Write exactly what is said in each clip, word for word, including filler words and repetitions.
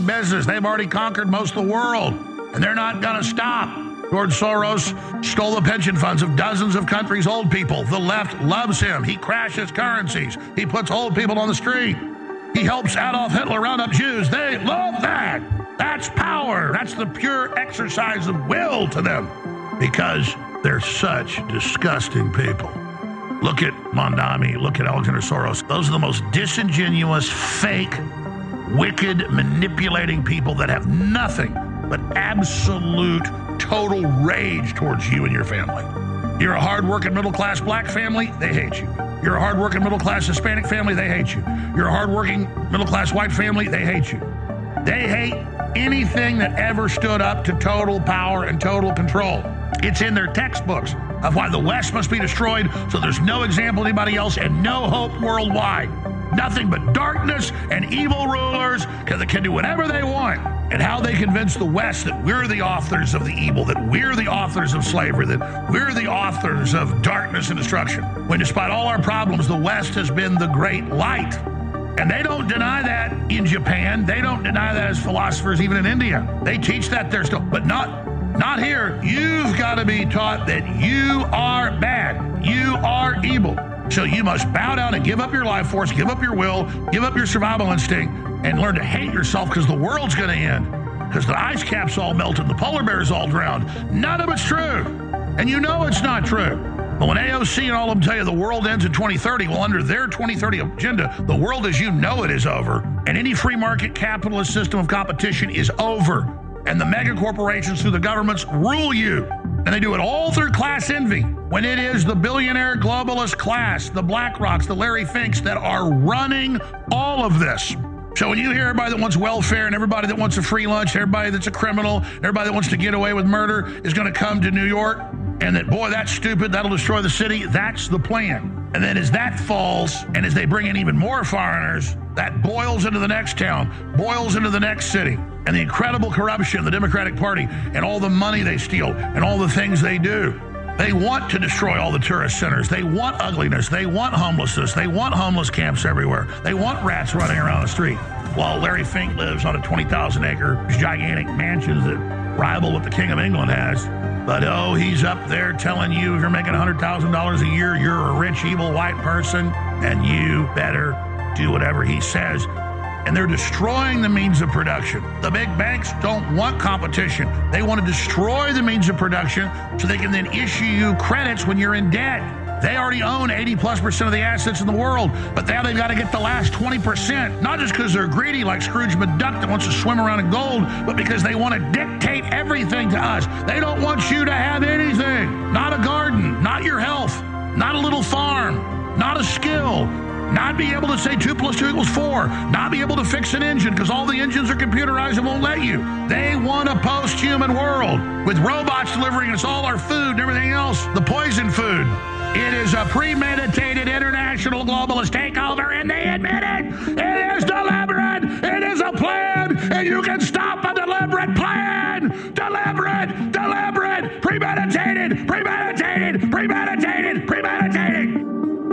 big business. They've already conquered most of the world, and they're not going to stop. George Soros stole the pension funds of dozens of countries' old people. The left loves him. He crashes currencies. He puts old people on the street. He helps Adolf Hitler round up Jews. They love that. That's power. That's the pure exercise of will to them because they're such disgusting people. Look at Mondami. Look at Alexander Soros. Those are the most disingenuous, fake, wicked, manipulating people that have nothing but absolute, total rage towards you and your family. You're a hard-working middle-class black family, they hate you. You're a hard-working middle-class Hispanic family, they hate you. You're a hard-working middle-class white family, they hate you. They hate anything that ever stood up to total power and total control. It's in their textbooks of why the West must be destroyed so there's no example of anybody else and no hope worldwide. Nothing but darkness and evil rulers because they can do whatever they want. And how they convince the West that we're the authors of the evil, that we're the authors of slavery, that we're the authors of darkness and destruction. When despite all our problems, the West has been the great light. And they don't deny that in Japan. They don't deny that as philosophers even in India. They teach that there still, but not, not here. You've got to be taught that you are bad. You are evil. So you must bow down and give up your life force, give up your will, give up your survival instinct, and learn to hate yourself because the world's going to end. Because the ice caps all melted, the polar bears all drowned. None of it's true. And you know it's not true. But when A O C and all of them tell you the world ends in twenty thirty, well, under their twenty thirty agenda, the world as you know it is over. And any free market capitalist system of competition is over. And the mega corporations through the governments rule you. And they do it all through class envy, when it is the billionaire globalist class, the BlackRocks, the Larry Finks that are running all of this. So when you hear everybody that wants welfare and everybody that wants a free lunch, everybody that's a criminal, everybody that wants to get away with murder is going to come to New York, and that, boy, that's stupid, that'll destroy the city, that's the plan. And then as that falls, and as they bring in even more foreigners, that boils into the next town, boils into the next city. And the incredible corruption of the Democratic Party and all the money they steal and all the things they do. They want to destroy all the tourist centers. They want ugliness. They want homelessness. They want homeless camps everywhere. They want rats running around the street. While Larry Fink lives on a twenty thousand acre gigantic mansions that rival what the King of England has. But, oh, he's up there telling you if you're making one hundred thousand dollars a year, you're a rich, evil white person, and you better do whatever he says. And they're destroying the means of production. The big banks don't want competition. They want to destroy the means of production so they can then issue you credits when you're in debt. They already own eighty plus percent of the assets in the world, but now they've got to get the last twenty percent, not just because they're greedy like Scrooge McDuck that wants to swim around in gold, but because they want to dictate everything to us. They don't want you to have anything. Not a garden, not your health, not a little farm, not a skill. Not be able to say two plus two equals four. Not be able to fix an engine because all the engines are computerized and won't let you. They want a post-human world with robots delivering us all our food and everything else, the poison food. It is a premeditated international globalist takeover, and they admit it. It is deliberate. It is a plan, and you can stop a deliberate plan. Deliberate, deliberate, premeditated, premeditated, premeditated, premeditated.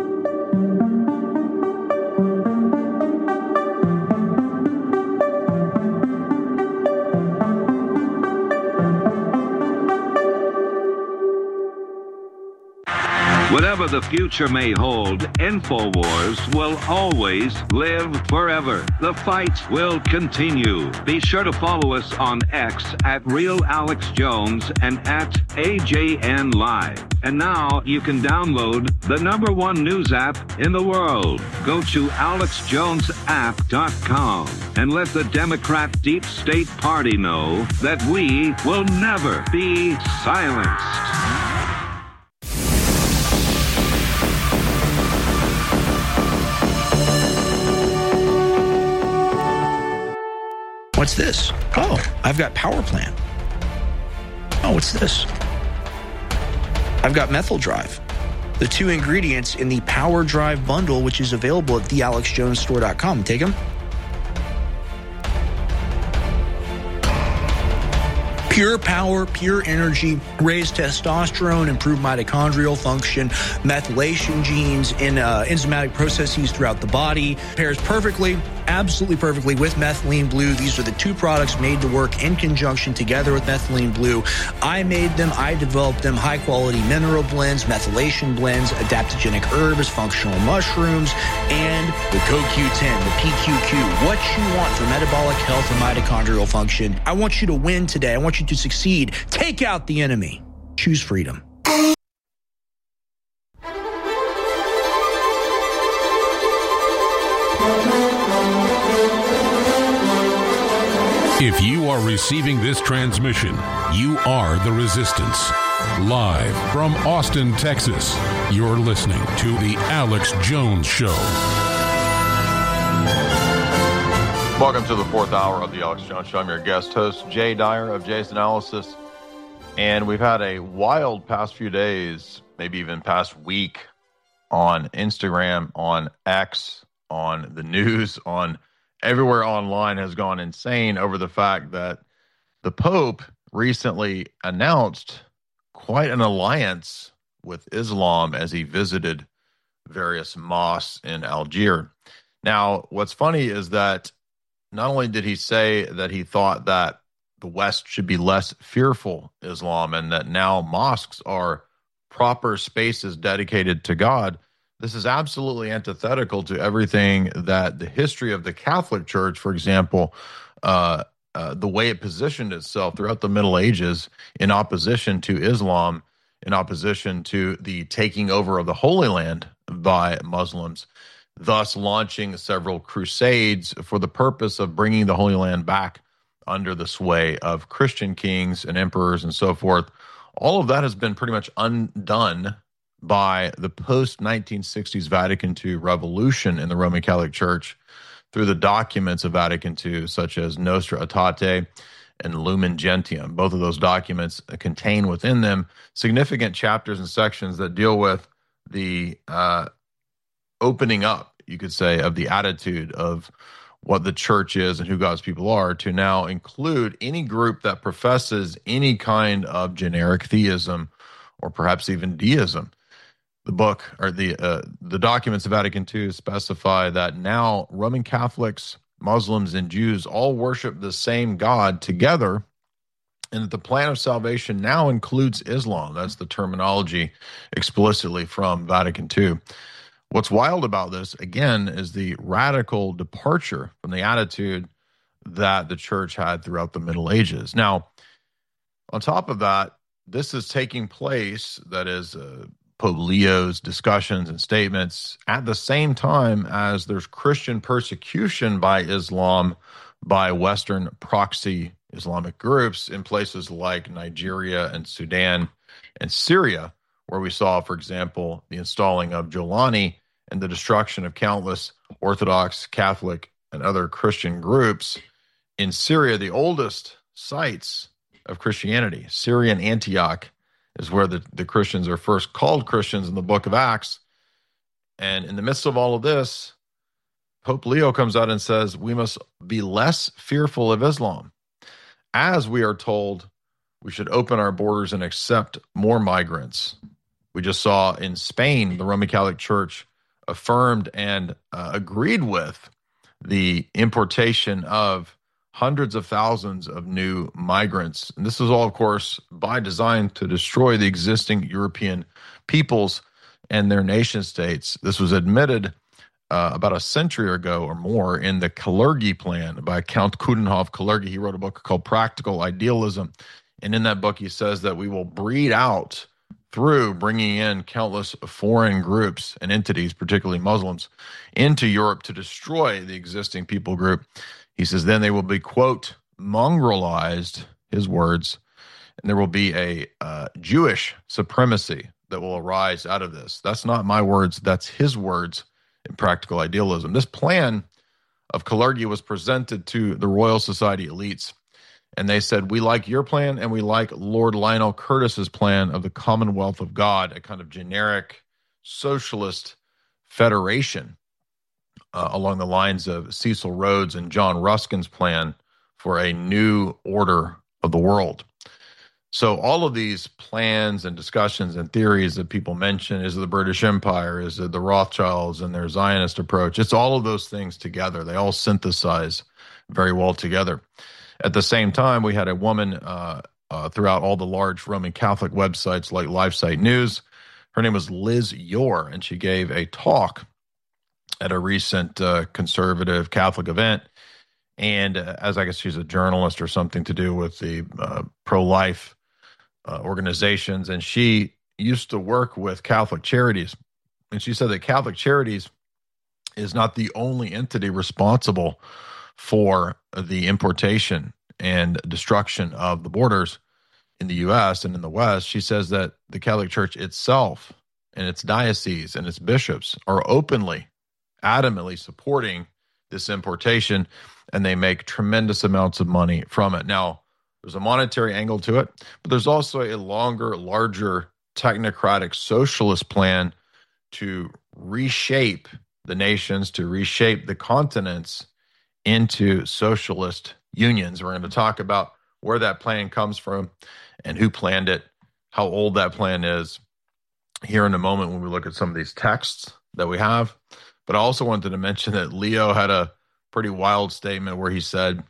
Whatever the future may hold, InfoWars will always live forever. The fight will continue. Be sure to follow us on X at Real Alex Jones and at A J N Live. And now you can download the number one news app in the world. Go to alex jones app dot com and let the Democrat Deep State Party know that we will never be silenced. What's this? Oh, I've got Power Plant. Oh, what's this? I've got Methyl Drive. The two ingredients in the Power Drive bundle, which is available at the alex jones store dot com. Take them. Pure power, pure energy, raise testosterone, improve mitochondrial function, methylation genes in uh, enzymatic processes throughout the body. Pairs perfectly absolutely perfectly with methylene blue. These are the two products made to work in conjunction together with methylene blue. I made them. I developed them. High quality mineral blends, methylation blends, adaptogenic herbs, functional mushrooms, and the C O Q ten, the P Q Q. What you want for metabolic health and mitochondrial function. I want you to win today. I want you to succeed. Take out the enemy. Choose freedom. If you are receiving this transmission, you are the Resistance. Live from Austin, Texas, you're listening to The Alex Jones Show. Welcome to the fourth hour of The Alex Jones Show. I'm your guest host, Jay Dyer of Jay's Analysis. And we've had a wild past few days, maybe even past week, on Instagram, on X, on the news, on everywhere online has gone insane over the fact that the Pope recently announced quite an alliance with Islam as he visited various mosques in Algiers. Now, what's funny is that not only did he say that he thought that the West should be less fearful Islam and that now mosques are proper spaces dedicated to God, this is absolutely antithetical to everything that the history of the Catholic Church, for example, uh, uh, the way it positioned itself throughout the Middle Ages in opposition to Islam, in opposition to the taking over of the Holy Land by Muslims, thus launching several crusades for the purpose of bringing the Holy Land back under the sway of Christian kings and emperors and so forth. All of that has been pretty much undone by the post nineteen sixties Vatican two revolution in the Roman Catholic Church through the documents of Vatican two, such as Nostra Aetate and Lumen Gentium. Both of those documents contain within them significant chapters and sections that deal with the uh, opening up, you could say, of the attitude of what the church is and who God's people are, to now include any group that professes any kind of generic theism or perhaps even deism. The book or the uh, the documents of Vatican two specify that now Roman Catholics, Muslims, and Jews all worship the same God together, and that the plan of salvation now includes Islam. That's the terminology explicitly from Vatican two. What's wild about this, again, is the radical departure from the attitude that the church had throughout the Middle Ages. Now, on top of that, this is taking place, that is, uh, Pope Leo's discussions and statements at the same time as there's Christian persecution by Islam by Western proxy Islamic groups in places like Nigeria and Sudan and Syria, where we saw, for example, the installing of Jolani and the destruction of countless Orthodox, Catholic, and other Christian groups in Syria, the oldest sites of Christianity. Syrian Antioch is where the, the Christians are first called Christians in the book of Acts. And in the midst of all of this, Pope Leo comes out and says, we must be less fearful of Islam. As we are told, we should open our borders and accept more migrants. We just saw in Spain, the Roman Catholic Church affirmed and uh, agreed with the importation of hundreds of thousands of new migrants. And this is all, of course, by design to destroy the existing European peoples and their nation states. This was admitted uh, about a century ago or more in the Kalergi plan by Count Coudenhove Kalergi. He wrote a book called Practical Idealism. And in that book, he says that we will breed out through bringing in countless foreign groups and entities, particularly Muslims, into Europe to destroy the existing people group. He says, then they will be, quote, mongrelized, his words, and there will be a uh, Jewish supremacy that will arise out of this. That's not my words. That's his words in Practical Idealism. This plan of Kalergi was presented to the Royal Society elites, and they said, we like your plan, and we like Lord Lionel Curtis's plan of the Commonwealth of God, a kind of generic socialist federation. Uh, along the lines of Cecil Rhodes and John Ruskin's plan for a new order of the world. So all of these plans and discussions and theories that people mention, is it the British Empire, is it the Rothschilds and their Zionist approach? It's all of those things together. They all synthesize very well together. At the same time, we had a woman uh, uh, throughout all the large Roman Catholic websites like LifeSite News. Her name was Liz Yore, and she gave a talk at a recent uh, conservative Catholic event. And uh, as I guess she's a journalist or something to do with the uh, pro-life uh, organizations, and she used to work with Catholic Charities. And she said that Catholic Charities is not the only entity responsible for the importation and destruction of the borders in the U S and in the West. She says that the Catholic Church itself and its diocese and its bishops are openly, adamantly supporting this importation, and they make tremendous amounts of money from it. Now, there's a monetary angle to it, but there's also a longer, larger technocratic socialist plan to reshape the nations, to reshape the continents into socialist unions. We're going to talk about where that plan comes from and who planned it, how old that plan is here in a moment when we look at some of these texts that we have. But I also wanted to mention that Leo had a pretty wild statement where he said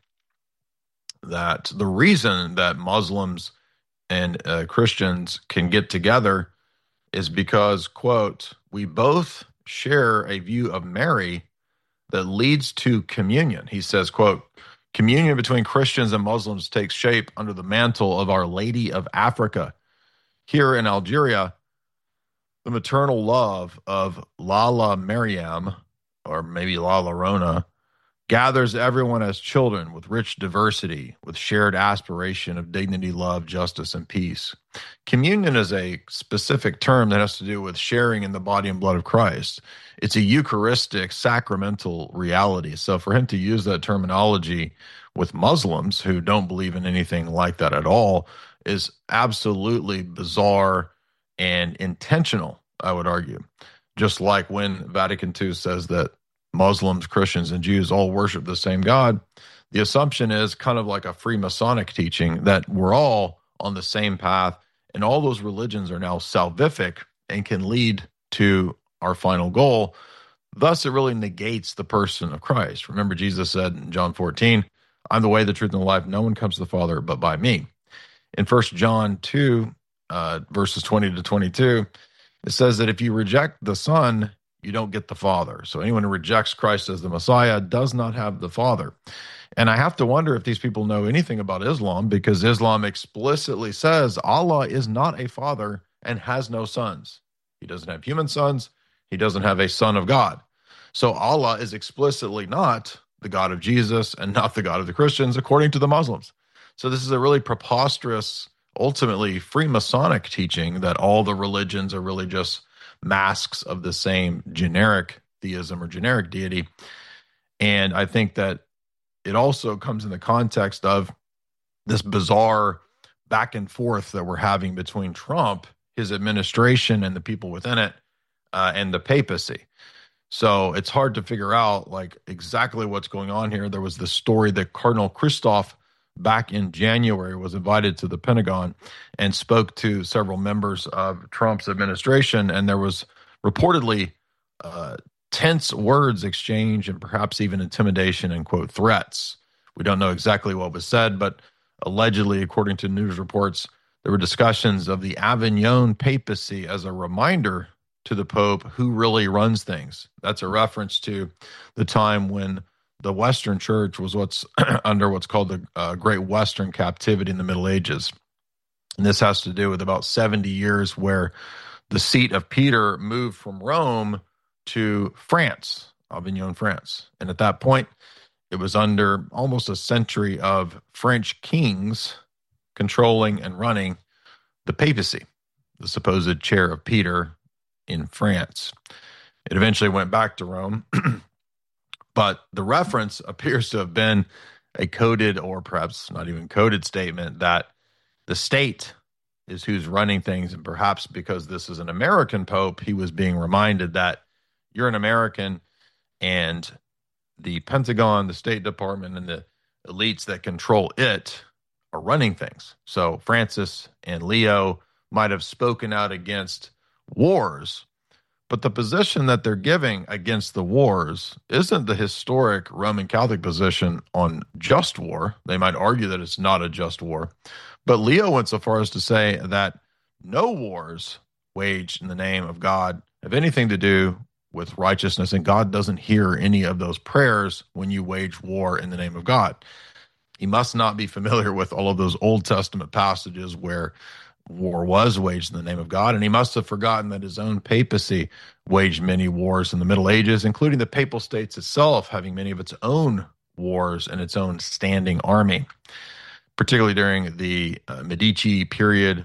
that the reason that Muslims and uh, Christians can get together is because, quote, we both share a view of Mary that leads to communion. He says, quote, communion between Christians and Muslims takes shape under the mantle of Our Lady of Africa. Here in Algeria, the maternal love of Lala Maryam, or maybe Lala Rona, gathers everyone as children with rich diversity, with shared aspiration of dignity, love, justice, and peace. Communion is a specific term that has to do with sharing in the body and blood of Christ. It's a Eucharistic, sacramental reality. So for him to use that terminology with Muslims who don't believe in anything like that at all is absolutely bizarre and intentional, I would argue. Just like when Vatican Two says that Muslims, Christians, and Jews all worship the same God, the assumption is kind of like a Freemasonic teaching that we're all on the same path, and all those religions are now salvific and can lead to our final goal. Thus, it really negates the person of Christ. Remember, Jesus said in John fourteen, I'm the way, the truth, and the life. No one comes to the Father but by me. In First John two, uh, verses twenty to twenty-two, it says that if you reject the Son, you don't get the Father. So anyone who rejects Christ as the Messiah does not have the Father. And I have to wonder if these people know anything about Islam, because Islam explicitly says Allah is not a father and has no sons. He doesn't have human sons. He doesn't have a son of God. So Allah is explicitly not the God of Jesus and not the God of the Christians, according to the Muslims. So this is a really preposterous, ultimately Freemasonic teaching that all the religions are really just masks of the same generic theism or generic deity. And I think that it also comes in the context of this bizarre back and forth that we're having between Trump, his administration, and the people within it, uh, and the papacy. So it's hard to figure out like exactly what's going on here. There was this story that Cardinal Christoph back in January was invited to the Pentagon and spoke to several members of Trump's administration. And there was reportedly uh, tense words exchanged and perhaps even intimidation and, quote, threats. We don't know exactly what was said, but allegedly, according to news reports, there were discussions of the Avignon papacy as a reminder to the Pope who really runs things. That's a reference to the time when the Western Church was what's under what's called the uh, Great Western Captivity in the Middle Ages. And this has to do with about seventy years where the seat of Peter moved from Rome to France, Avignon, France. And at that point, it was under almost a century of French kings controlling and running the papacy, the supposed chair of Peter in France. It eventually went back to Rome. But the reference appears to have been a coded or perhaps not even coded statement that the state is who's running things. And perhaps because this is an American Pope, he was being reminded that you're an American and the Pentagon, the State Department, and the elites that control it are running things. So Francis and Leo might have spoken out against wars, but the position that they're giving against the wars isn't the historic Roman Catholic position on just war. They might argue that it's not a just war. But Leo went so far as to say that no wars waged in the name of God have anything to do with righteousness, and God doesn't hear any of those prayers when you wage war in the name of God. He must not be familiar with all of those Old Testament passages where war was waged in the name of God, and he must have forgotten that his own papacy waged many wars in the Middle Ages, including the Papal States itself having many of its own wars and its own standing army, particularly during the uh, Medici period.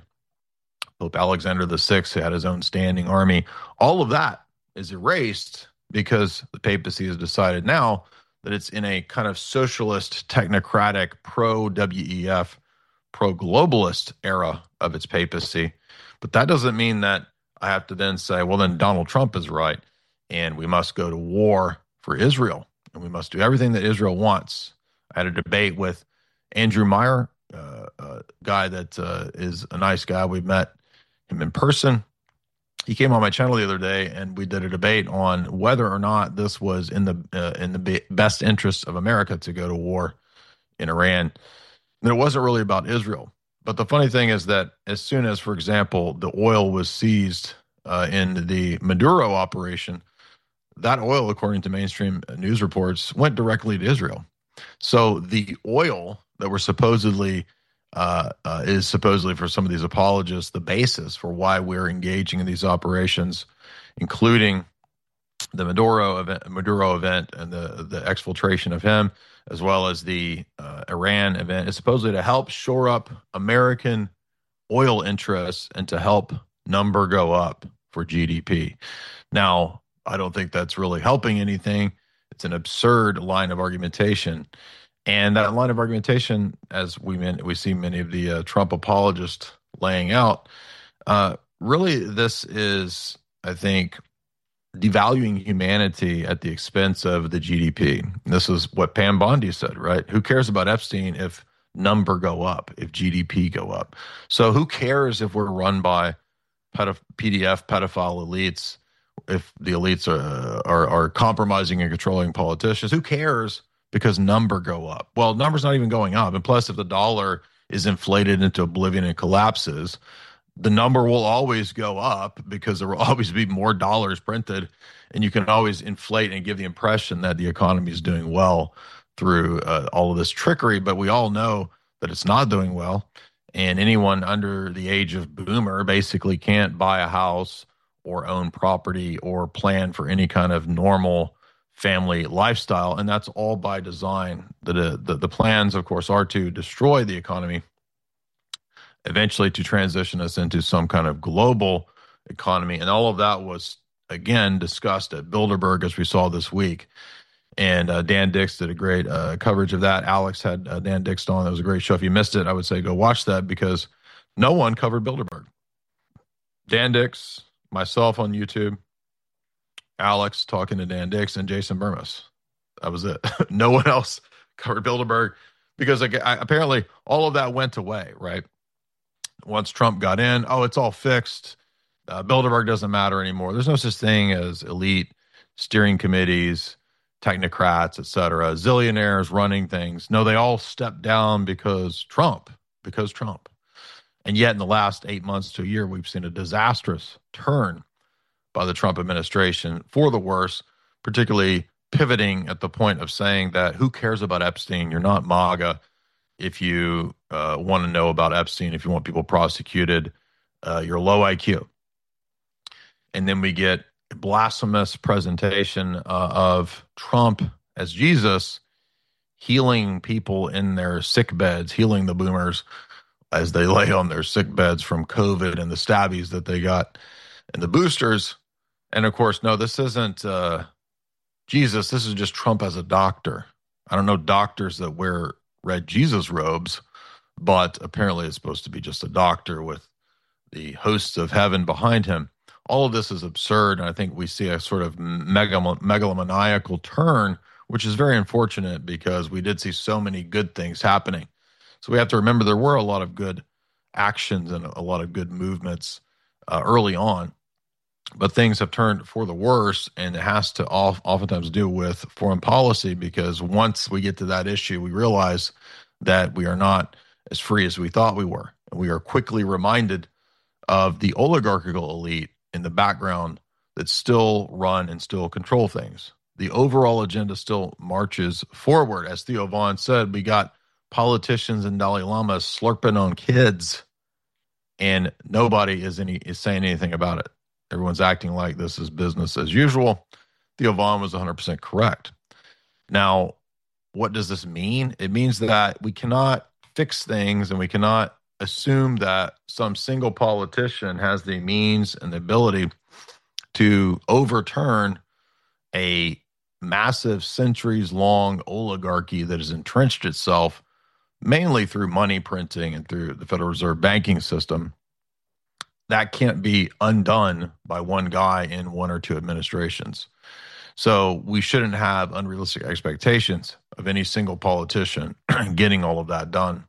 Pope Alexander the Sixth had his own standing army. All of that is erased because the papacy has decided now that it's in a kind of socialist, technocratic, pro-W E F, pro-globalist era of its papacy. But that doesn't mean that I have to then say, well, then Donald Trump is right, and we must go to war for Israel, and we must do everything that Israel wants. I had a debate with Andrew Meyer, uh, a guy that uh, is a nice guy. We met him in person. He came on my channel the other day, and we did a debate on whether or not this was in the uh, in the be- best interest of America to go to war in Iran. And it wasn't really about Israel. But the funny thing is that as soon as, for example, the oil was seized uh, in the Maduro operation, that oil, according to mainstream news reports, went directly to Israel. So the oil that were supposedly Uh, uh, is supposedly, for some of these apologists, the basis for why we're engaging in these operations, including the Maduro event, Maduro event and the, the exfiltration of him, as well as the uh, Iran event, is supposedly to help shore up American oil interests and to help number go up for G D P. Now, I don't think that's really helping anything. It's an absurd line of argumentation. And that line of argumentation, as we we see many of the uh, Trump apologists laying out, uh, really this is, I think, devaluing humanity at the expense of the G D P. This is what Pam Bondi said, right? Who cares about Epstein if number go up, if G D P go up? So who cares if we're run by pedoph- P D F pedophile elites, if the elites are, are, are compromising and controlling politicians? Who cares? Because number go up. Well, number's not even going up. And plus, if the dollar is inflated into oblivion and collapses, the number will always go up because there will always be more dollars printed. And you can always inflate and give the impression that the economy is doing well through uh, all of this trickery. But we all know that it's not doing well. And anyone under the age of boomer basically can't buy a house or own property or plan for any kind of normal family lifestyle, and that's all by design. The, the the plans, of course, are to destroy the economy, eventually to transition us into some kind of global economy, and all of that was, again, discussed at Bilderberg, as we saw this week. And uh, Dan Dix did a great uh, coverage of that. Alex had uh, Dan Dix on. That was a great show. If you missed it, I would say go watch that, because no one covered Bilderberg. Dan Dix, myself on YouTube, Alex talking to Dan Dix, and Jason Burmis. That was it. No one else covered Bilderberg, because I, I, apparently all of that went away, right? Once Trump got in, oh, it's all fixed. Uh, Bilderberg doesn't matter anymore. There's no such thing as elite steering committees, technocrats, et cetera, zillionaires running things. No, they all stepped down because Trump, because Trump. And yet in the last eight months to a year, we've seen a disastrous turn by the Trump administration for the worse, particularly pivoting at the point of saying that who cares about Epstein? You're not MAGA if you uh, want to know about Epstein, if you want people prosecuted, uh, you're low I Q. And then we get a blasphemous presentation uh, of Trump as Jesus healing people in their sick beds, healing the boomers as they lay on their sick beds from COVID and the stabbies that they got and the boosters. And of course, no, this isn't uh, Jesus. This is just Trump as a doctor. I don't know doctors that wear red Jesus robes, but apparently it's supposed to be just a doctor with the hosts of heaven behind him. All of this is absurd, and I think we see a sort of megal- megalomaniacal turn, which is very unfortunate because we did see so many good things happening. So we have to remember there were a lot of good actions and a lot of good movements uh, early on, but things have turned for the worse, and it has to off, oftentimes do with foreign policy, because once we get to that issue, we realize that we are not as free as we thought we were. And we are quickly reminded of the oligarchical elite in the background that still run and still control things. The overall agenda still marches forward. As Theo Vaughn said, we got politicians and Dalai Lama slurping on kids, and nobody is any is saying anything about it. Everyone's acting like this is business as usual. Theo Vaughn was one hundred percent correct. Now, what does this mean? It means that we cannot fix things, and we cannot assume that some single politician has the means and the ability to overturn a massive centuries-long oligarchy that has entrenched itself mainly through money printing and through the Federal Reserve banking system. That can't be undone by one guy in one or two administrations. So we shouldn't have unrealistic expectations of any single politician getting all of that done.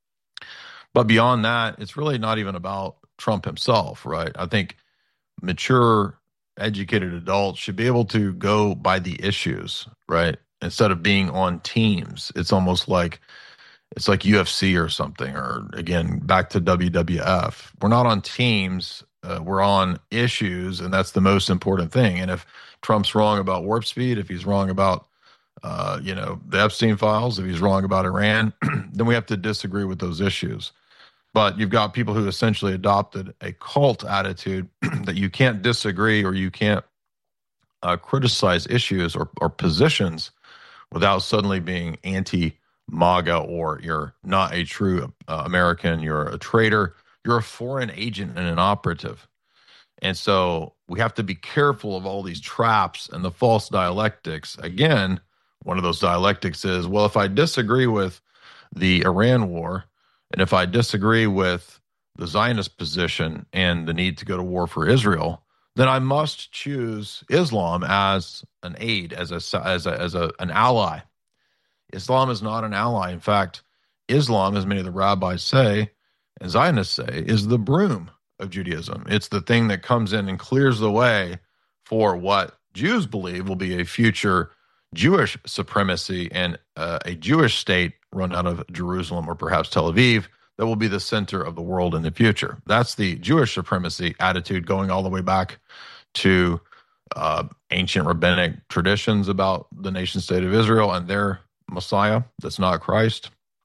But beyond that, it's really not even about Trump himself, right? I think mature, educated adults should be able to go by the issues, right? Instead of being on teams. It's almost like it's like U F C or something, or again, back to W W F. We're not on teams. Uh, we're on issues, and that's the most important thing. And if Trump's wrong about warp speed, if he's wrong about, uh, you know, the Epstein files, if he's wrong about Iran, then we have to disagree with those issues. But you've got people who essentially adopted a cult attitude that you can't disagree or you can't uh, criticize issues or, or positions without suddenly being anti-MAGA, or you're not a true uh, American, you're a traitor, you're a foreign agent and an operative. And so we have to be careful of all these traps and the false dialectics. Again, one of those dialectics is, well, if I disagree with the Iran war, and if I disagree with the Zionist position and the need to go to war for Israel, then I must choose Islam as an aid, as a as a, as a an ally. Islam is not an ally. In fact, Islam, as many of the rabbis say, and Zionists say, is the broom of Judaism. It's the thing that comes in and clears the way for what Jews believe will be a future Jewish supremacy and uh, a Jewish state run out of Jerusalem or perhaps Tel Aviv that will be the center of the world in the future. That's the Jewish supremacy attitude, going all the way back to uh, ancient rabbinic traditions about the nation state of Israel and their Messiah that's not Christ.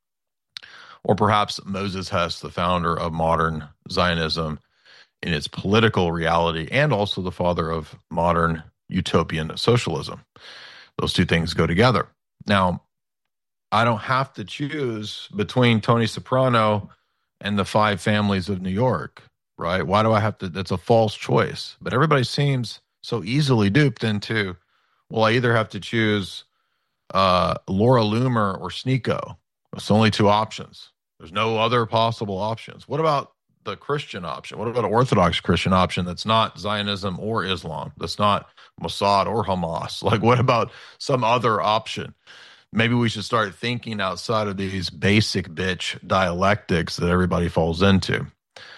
Or perhaps Moses Hess, the founder of modern Zionism in its political reality, and also the father of modern utopian socialism. Those two things go together. Now, I don't have to choose between Tony Soprano and the five families of New York, right? Why do I have to? That's a false choice. But everybody seems so easily duped into, well, I either have to choose uh, Laura Loomer or Sneeko. It's only two options. There's no other possible options. What about the Christian option? What about an Orthodox Christian option that's not Zionism or Islam? That's not Mossad or Hamas? Like, what about some other option? Maybe we should start thinking outside of these basic bitch dialectics that everybody falls into.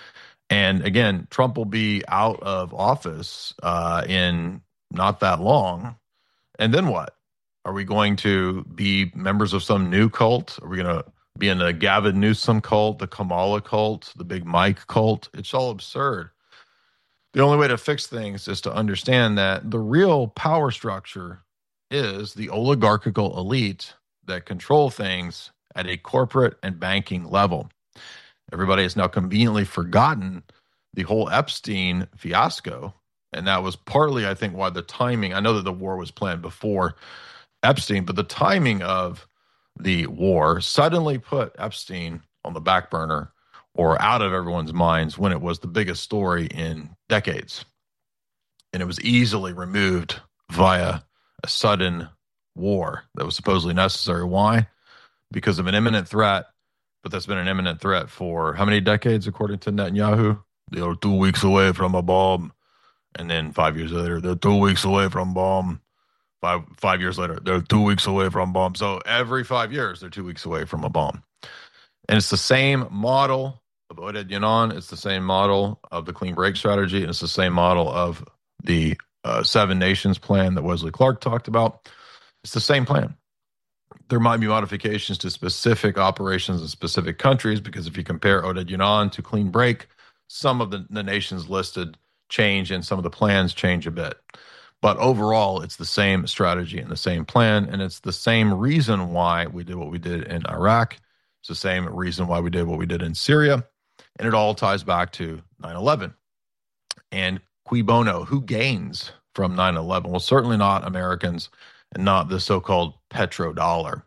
And again, Trump will be out of office uh, in not that long. And then what? Are we going to be members of some new cult? Are we going to be in the Gavin Newsom cult, the Kamala cult, the Big Mike cult? It's all absurd. The only way to fix things is to understand that the real power structure is the oligarchical elite that control things at a corporate and banking level. Everybody has now conveniently forgotten the whole Epstein fiasco, and that was partly, I think, why the timing, I know that the war was planned before Epstein, but the timing of the war suddenly put Epstein on the back burner or out of everyone's minds when it was the biggest story in decades. And it was easily removed via a sudden war that was supposedly necessary. Why? Because of an imminent threat, but that's been an imminent threat for how many decades, according to Netanyahu? They are two weeks away from a bomb. And then five years later, they're two weeks away from bomb. Five five years later, they're two weeks away from bomb. So every five years, they're two weeks away from a bomb. And it's the same model of Oded Yonon. It's the same model of the Clean Break strategy. And it's the same model of the uh, Seven Nations plan that Wesley Clark talked about. It's the same plan. There might be modifications to specific operations in specific countries, because if you compare Oded Yonon to Clean Break, some of the, the nations listed change and some of the plans change a bit. But overall, it's the same strategy and the same plan, and it's the same reason why we did what we did in Iraq. It's the same reason why we did what we did in Syria, and it all ties back to nine eleven. And cui bono, who gains from nine eleven? Well, certainly not Americans and not the so-called petrodollar.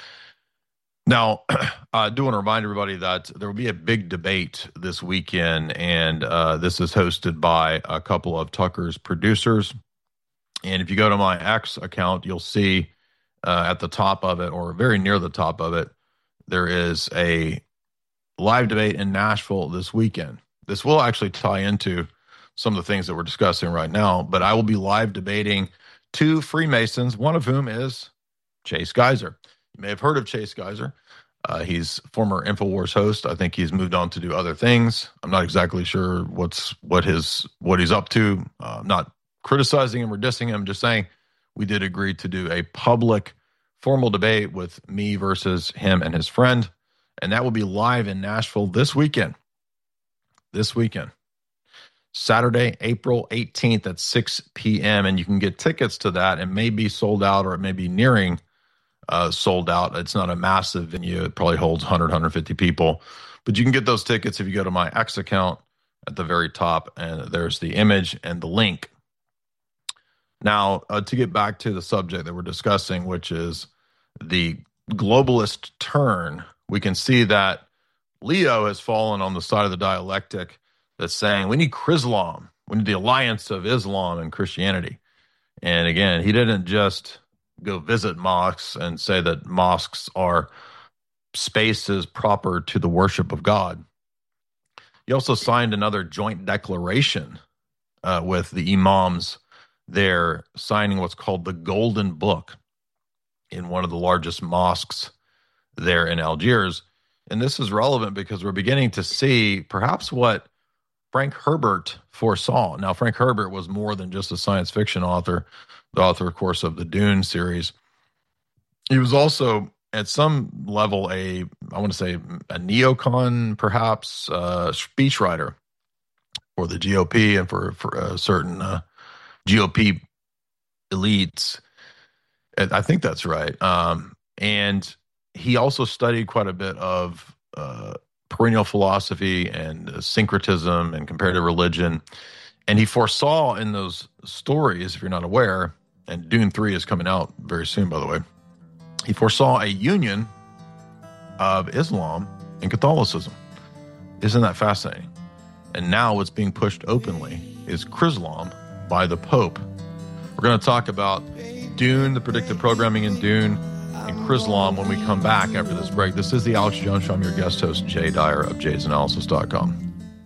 Now, I do want to remind everybody that there will be a big debate this weekend, and uh, this is hosted by a couple of Tucker's producers. And if you go to my X account, you'll see uh, at the top of it, or very near the top of it, there is a live debate in Nashville this weekend. This will actually tie into some of the things that we're discussing right now, but I will be live debating two Freemasons, one of whom is Chase Geiser. You may have heard of Chase Geiser. Uh, he's former InfoWars host. I think he's moved on to do other things. I'm not exactly sure what's what his what he's up to. Uh, I'm not criticizing him or dissing him. I'm just saying we did agree to do a public, formal debate with me versus him and his friend, and that will be live in Nashville this weekend. This weekend. Saturday, April eighteenth at six p.m., and you can get tickets to that. It may be sold out, or it may be nearing uh, sold out. It's not a massive venue. It probably holds one hundred, one hundred fifty people, but you can get those tickets if you go to my X account at the very top, and there's the image and the link. Now, uh, to get back to the subject that we're discussing, which is the globalist turn, we can see that Leo has fallen on the side of the dialectic that's saying we need Chrislam. We need the alliance of Islam and Christianity. And again, he didn't just go visit mosques and say that mosques are spaces proper to the worship of God. He also signed another joint declaration uh, with the imams there, signing what's called the Golden Book in one of the largest mosques there in Algiers. And this is relevant because we're beginning to see perhaps what Frank Herbert foresaw. Now, Frank Herbert was more than just a science fiction author, the author, of course, of the Dune series. He was also, at some level, a, I want to say, a neocon, perhaps, uh, speechwriter for the G O P and for, for uh, certain uh, G O P elites. I think that's right. Um, and he also studied quite a bit of uh, perennial philosophy and uh, syncretism and comparative religion. And he foresaw in those stories, if you're not aware, and Dune three is coming out very soon, by the way, he foresaw a union of Islam and Catholicism. Isn't that fascinating? And now what's being pushed openly is Chrislam by the Pope. We're going to talk about Dune, the predictive programming in Dune, and Chrislam when we come back after this break. This is the Alex Jones Show. I'm your guest host, Jay Dyer of jays analysis dot com.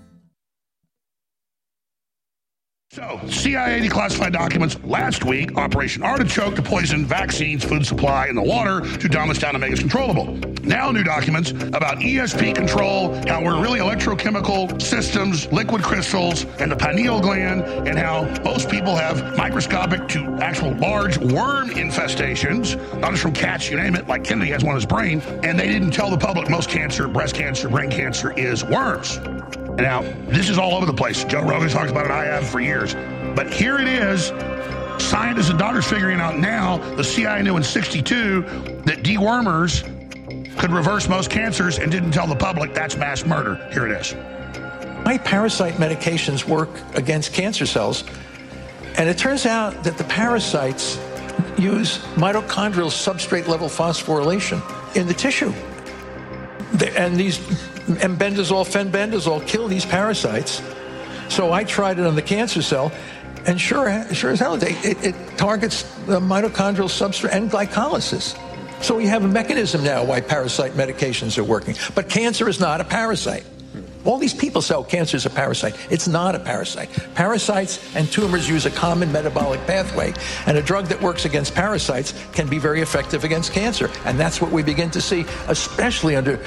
So, C I A declassified documents last week, Operation Artichoke to poison vaccines, food supply, and the water to dumb us down and make us controllable. Now new documents about E S P control, how we're really electrochemical systems, liquid crystals, and the pineal gland, and how most people have microscopic to actual large worm infestations, not just from cats, you name it, like Kennedy has one in his brain, and they didn't tell the public most cancer, breast cancer, brain cancer is worms. Now, this is all over the place. Joe Rogan talks about it, I have for years. But here it is. Scientists and doctors figuring out now, the C I A knew in sixty-two that dewormers could reverse most cancers and didn't tell the public. That's mass murder. Here it is. My parasite medications work against cancer cells, and it turns out that the parasites use mitochondrial substrate level phosphorylation in the tissue. And these embendazole, fenbendazole kill these parasites. So I tried it on the cancer cell, and sure, sure as hell, it, it targets the mitochondrial substrate and glycolysis. So we have a mechanism now why parasite medications are working. But cancer is not a parasite. All these people say, oh, cancer is a parasite. It's not a parasite. Parasites and tumors use a common metabolic pathway, and a drug that works against parasites can be very effective against cancer. And that's what we begin to see, especially under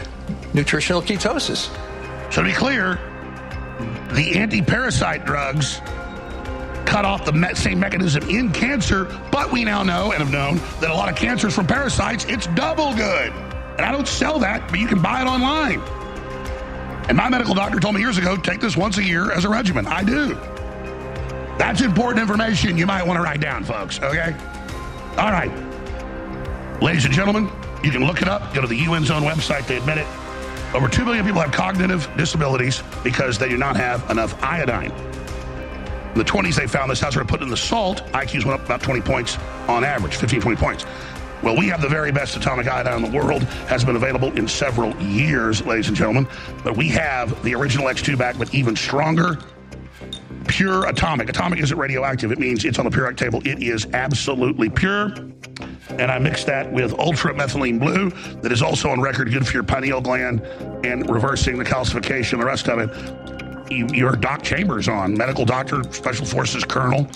nutritional ketosis. So to be clear, the anti-parasite drugs cut off the me- same mechanism in cancer, but we now know and have known that a lot of cancers from parasites, it's double good. And I don't sell that, but you can buy it online. And my medical doctor told me years ago, take this once a year as a regimen. I do. That's important information you might want to write down, folks, okay? All right. Ladies and gentlemen, you can look it up. Go to the U N's own website. They admit it. Over two million people have cognitive disabilities because they do not have enough iodine. In the twenties, they found this. How started putting in the salt, I Qs went up about twenty points on average, fifteen, twenty points. Well, we have the very best atomic iodine in the world. Has been available in several years, ladies and gentlemen. But we have the original X two back, but even stronger, pure atomic. Atomic isn't radioactive. It means it's on the periodic table. It is absolutely pure. And I mixed that with Ultra Methylene Blue that is also on record good for your pineal gland and reversing the calcification, the rest of it. You, your Doc Chambers on, medical doctor, Special Forces Colonel,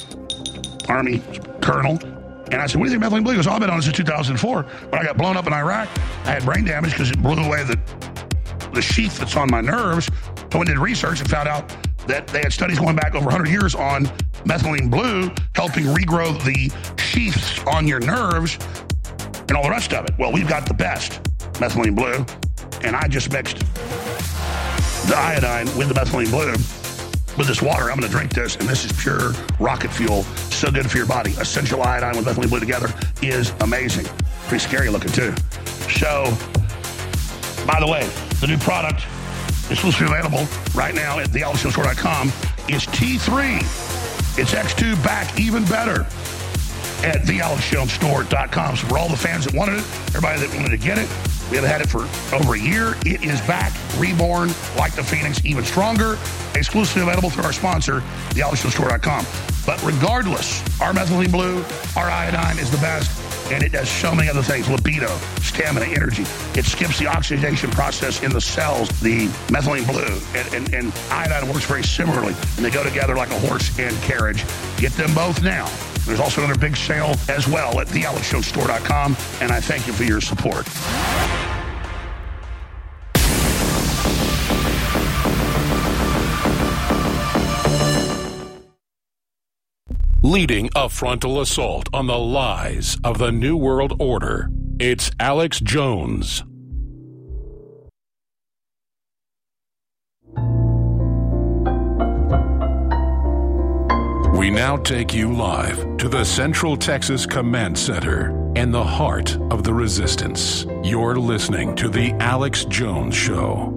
Army Colonel. And I said, what do you think Methylene Blue? He goes, oh, I've been on it since two thousand four. When I got blown up in Iraq, I had brain damage because it blew away the, the sheath that's on my nerves. So I did research and found out that they had studies going back over one hundred years on methylene blue, helping regrow the sheaths on your nerves and all the rest of it. Well, we've got the best methylene blue, and I just mixed the iodine with the methylene blue with this water. I'm going to drink this, and this is pure rocket fuel. So good for your body. Essential iodine with methylene blue together is amazing. Pretty scary looking, too. So, by the way, the new product exclusively available right now at the alex jones store dot com is T three. It's X two back even better at the alex jones store dot com. So for all the fans that wanted it, everybody that wanted to get it, we have had it for over a year. It is back, reborn, like the Phoenix, even stronger, exclusively available through our sponsor, the alex jones store dot com. But regardless, our methylene blue, our iodine is the best, and it does so many other things. Libido, stamina, energy. It skips the oxidation process in the cells, the methylene blue. And, and, and iodine works very similarly, and they go together like a horse and carriage. Get them both now. There's also another big sale as well at the alex jones store dot com, and I thank you for your support. Leading a frontal assault on the lies of the New World Order, it's Alex Jones. We now take you live to the Central Texas Command Center and the heart of the resistance. You're listening to The Alex Jones Show.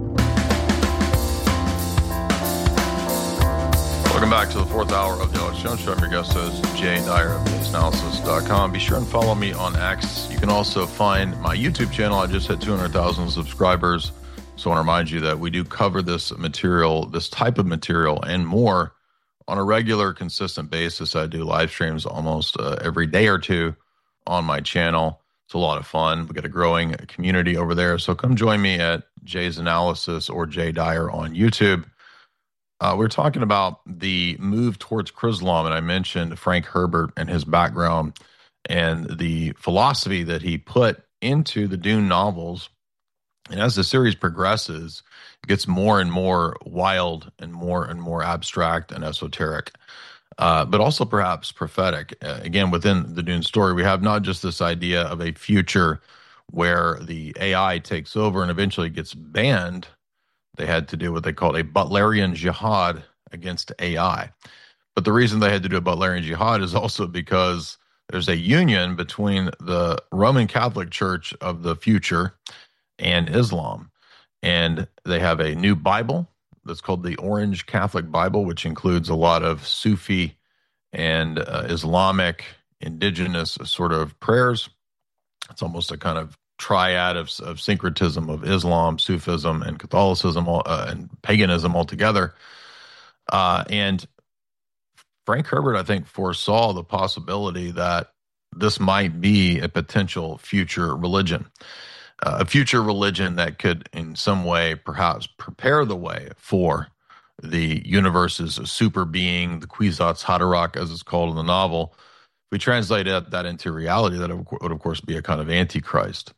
Welcome back to the fourth hour of the Alex Jones Show. I'm your guest host, Jay Dyer of base analysis dot com. Be sure and follow me on X. You can also find my YouTube channel. I just hit two hundred thousand subscribers. So I want to remind you that we do cover this material, this type of material, and more on a regular, consistent basis. I do live streams almost uh, every day or two on my channel. It's a lot of fun. We got a growing community over there. So come join me at Jay's Analysis or Jay Dyer on YouTube. Uh, we're talking about the move towards Chrislam, and I mentioned Frank Herbert and his background and the philosophy that he put into the Dune novels. And as the series progresses, it gets more and more wild and more and more abstract and esoteric, uh, but also perhaps prophetic. Uh, again, within the Dune story, we have not just this idea of a future where the A I takes over and eventually gets banned. They had to do what they called a Butlerian jihad against A I. But the reason they had to do a Butlerian jihad is also because there's a union between the Roman Catholic Church of the future and Islam. And they have a new Bible that's called the Orange Catholic Bible, which includes a lot of Sufi and uh, Islamic indigenous sort of prayers. It's almost a kind of triad of, of syncretism of Islam, Sufism, and Catholicism uh, and paganism altogether. Uh, and Frank Herbert, I think, foresaw the possibility that this might be a potential future religion, uh, a future religion that could in some way perhaps prepare the way for the universe's super being, the Kwisatz Haderach, as it's called in the novel. If we translate that into reality, that would, of course, be a kind of antichrist.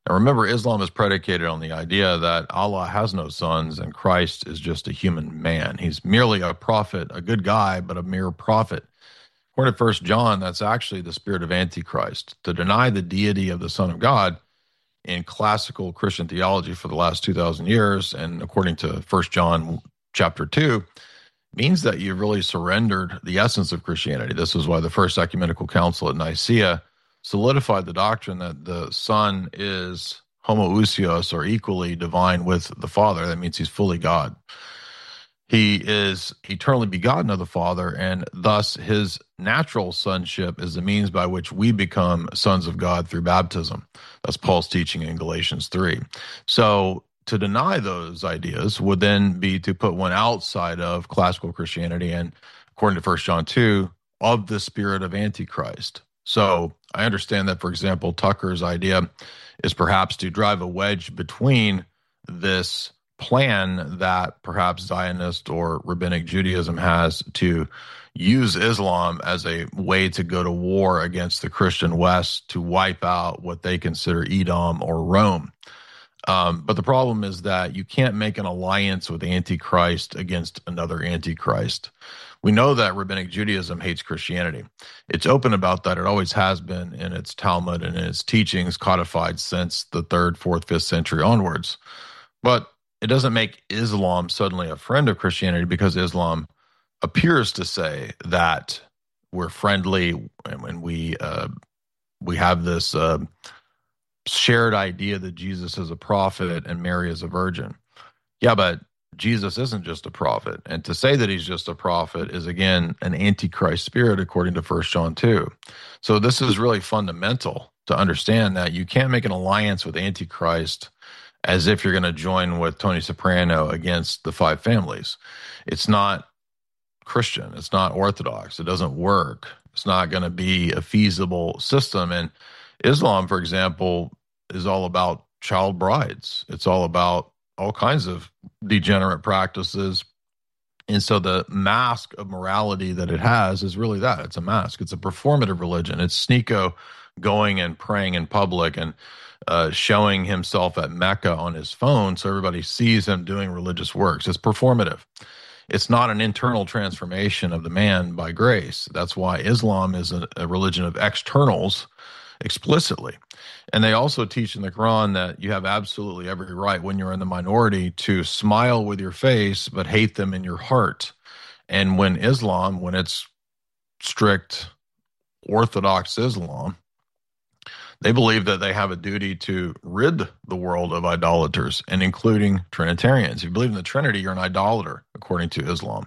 And remember, Islam is predicated on the idea that Allah has no sons and Christ is just a human man. He's merely a prophet, a good guy, but a mere prophet. According to First John, that's actually the spirit of Antichrist. To deny the deity of the Son of God in classical Christian theology for the last two thousand years, and according to First John chapter two, means that you've really surrendered the essence of Christianity. This is why the First Ecumenical Council at Nicaea solidified the doctrine that the Son is homoousios, or equally divine with the Father. That means he's fully God. He is eternally begotten of the Father, and thus his natural sonship is the means by which we become sons of God through baptism. That's Paul's teaching in Galatians three. So to deny those ideas would then be to put one outside of classical Christianity and, according to First John two, of the spirit of Antichrist. So I understand that, for example, Tucker's idea is perhaps to drive a wedge between this plan that perhaps Zionist or Rabbinic Judaism has to use Islam as a way to go to war against the Christian West to wipe out what they consider Edom or Rome. Um, but the problem is that you can't make an alliance with Antichrist against another Antichrist. We know that Rabbinic Judaism hates Christianity. It's open about that. It always has been in its Talmud and in its teachings codified since the third, fourth, fifth century onwards. But it doesn't make Islam suddenly a friend of Christianity, because Islam appears to say that we're friendly and when we uh, we have this uh, shared idea that Jesus is a prophet and Mary is a virgin. Yeah, but Jesus isn't just a prophet. And to say that he's just a prophet is, again, an antichrist spirit, according to First John two. So this is really fundamental to understand that you can't make an alliance with Antichrist as if you're going to join with Tony Soprano against the five families. It's not Christian. It's not Orthodox. It doesn't work. It's not going to be a feasible system. And Islam, for example, is all about child brides. It's all about all kinds of degenerate practices. And so the mask of morality that it has is really that. It's a mask. It's a performative religion. It's Sneeko going and praying in public and uh, showing himself at Mecca on his phone so everybody sees him doing religious works. It's performative. It's not an internal transformation of the man by grace. That's why Islam is a, a religion of externals explicitly. And they also teach in the Quran that you have absolutely every right when you're in the minority to smile with your face but hate them in your heart. And when Islam, when it's strict Orthodox Islam, they believe that they have a duty to rid the world of idolaters, and including Trinitarians. If you believe in the Trinity, you're an idolater, according to Islam.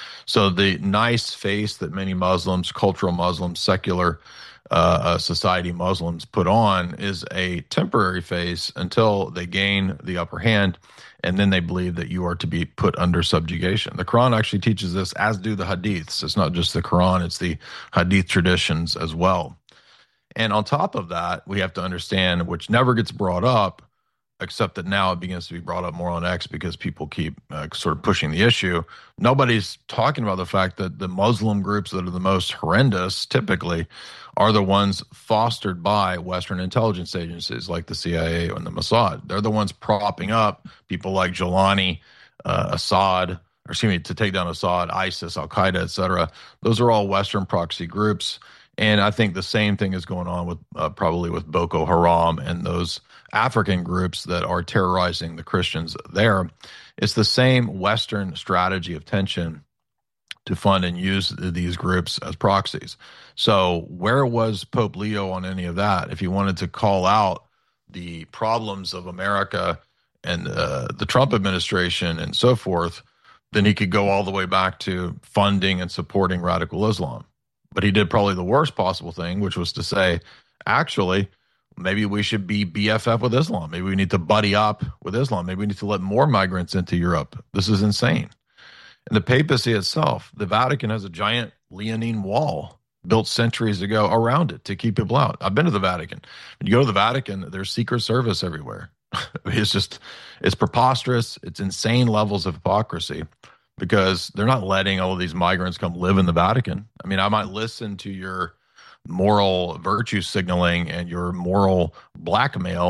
So the nice face that many Muslims, cultural Muslims, secular uh, uh, society Muslims put on is a temporary face until they gain the upper hand, and then they believe that you are to be put under subjugation. The Quran actually teaches this, as do the Hadiths. It's not just the Quran, it's the Hadith traditions as well. And on top of that, we have to understand, which never gets brought up, except that now it begins to be brought up more on X because people keep uh, sort of pushing the issue. Nobody's talking about the fact that the Muslim groups that are the most horrendous, typically, are the ones fostered by Western intelligence agencies like the C I A and the Mossad. They're the ones propping up people like Jolani, uh, Assad, or excuse me, to take down Assad, ISIS, Al-Qaeda, et cetera. Those are all Western proxy groups. And I think the same thing is going on with uh, probably with Boko Haram and those African groups that are terrorizing the Christians there. It's the same Western strategy of tension to fund and use these groups as proxies. So where was Pope Leo on any of that? If he wanted to call out the problems of America and uh, the Trump administration and so forth, then he could go all the way back to funding and supporting radical Islam. But he did probably the worst possible thing, which was to say, actually, maybe we should be B F F with Islam. Maybe we need to buddy up with Islam. Maybe we need to let more migrants into Europe. This is insane. And the papacy itself, the Vatican has a giant Leonine wall built centuries ago around it to keep people out. I've been to the Vatican. When you go to the Vatican, there's Secret Service everywhere. It's just, it's preposterous. It's insane levels of hypocrisy, because they're not letting all of these migrants come live in the Vatican. I mean, I might listen to your moral virtue signaling and your moral blackmail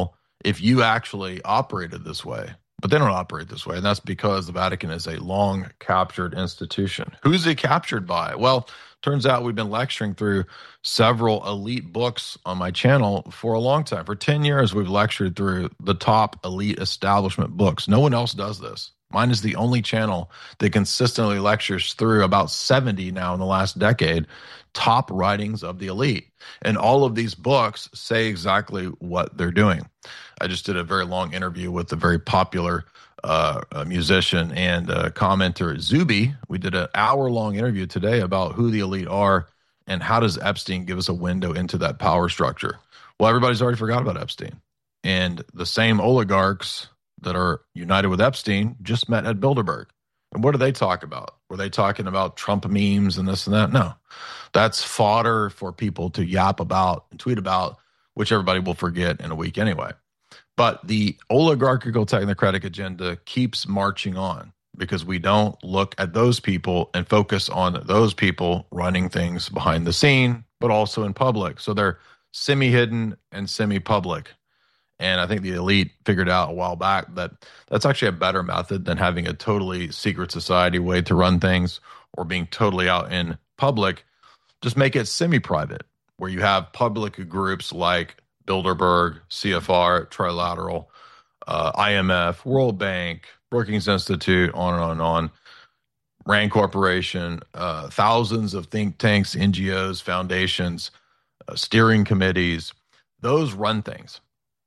if you actually operated this way. But they don't operate this way, and that's because the Vatican is a long-captured institution. Who's it captured by? Well, turns out we've been lecturing through several elite books on my channel for a long time. For ten years, we've lectured through the top elite establishment books. No one else does this. Mine is the only channel that consistently lectures through about seventy now in the last decade, top writings of the elite. And all of these books say exactly what they're doing. I just did a very long interview with a very popular uh, a musician and uh, commenter, Zuby. We did an hour-long interview today about who the elite are and how does Epstein give us a window into that power structure. Well, everybody's already forgot about Epstein. And the same oligarchs that are united with Epstein just met at Bilderberg. And what do they talk about? Were they talking about Trump memes and this and that? No. That's fodder for people to yap about and tweet about, which everybody will forget in a week anyway. But the oligarchical technocratic agenda keeps marching on because we don't look at those people and focus on those people running things behind the scene, but also in public. So they're semi-hidden and semi-public. And I think the elite figured out a while back that that's actually a better method than having a totally secret society way to run things or being totally out in public. Just make it semi-private, where you have public groups like Bilderberg, C F R, Trilateral, uh, I M F, World Bank, Brookings Institute, on and on and on, Rand Corporation, uh, thousands of think tanks, N G Os, foundations, uh, steering committees. Those run things.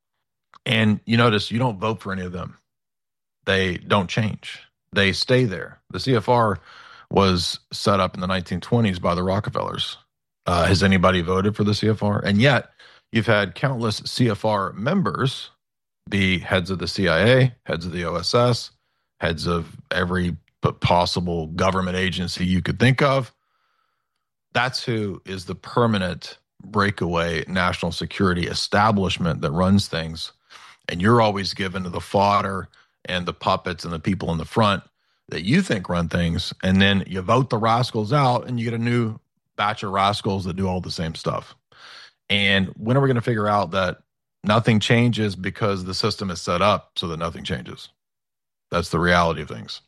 And you notice you don't vote for any of them. They don't change. They stay there. The C F R was set up in the nineteen twenties by the Rockefellers. Uh, has anybody voted for the C F R? And yet, you've had countless C F R members be heads of the C I A, heads of the O S S, heads of every possible government agency you could think of. That's who is the permanent breakaway national security establishment that runs things. And you're always given to the fodder and the puppets and the people in the front that you think run things. And then you vote the rascals out and you get a new batch of rascals that do all the same stuff. And when are we going to figure out that nothing changes because the system is set up so that nothing changes? That's the reality of things.